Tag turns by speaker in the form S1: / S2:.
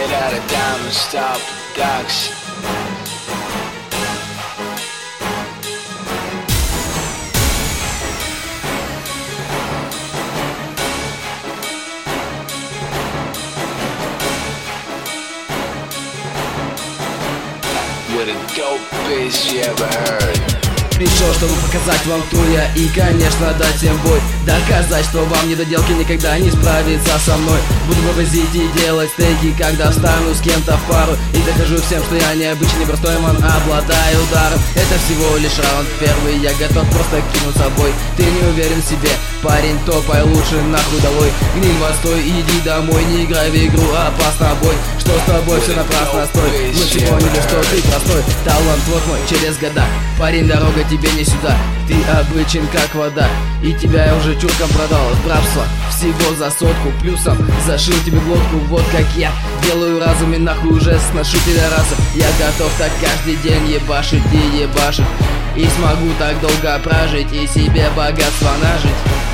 S1: out of diamond stop production. You're the dopest you ever heard.
S2: Пришел, чтобы показать вам, кто я, и, конечно, дать всем бой. Доказать, что вам недоделки никогда не справиться со мной. Буду вывозить и делать стейки, когда встану с кем-то в пару. И докажу всем, что я необычный, простой ман, обладаю ударом. Это всего лишь раунд первый, я готов просто кинуться в бой. Ты не уверен в себе, парень, топай лучше нахуй долой. Гниль в отстой, иди домой, не играй в игру, опасно бой. Что с тобой, все напрасно, стой. Мы все поняли, что ты простой. Талант вот мой, через года. Парень, дорога тебе не сюда. Ты обычен как вода, и тебя я уже чурком продал. Рабство всего за 100 плюсом зашил тебе глотку. Вот как я делаю разум и нахуй уже сношу пидораса. Я готов так каждый день ебашить и ебашить, и смогу так долго прожить и себе богатство нажить.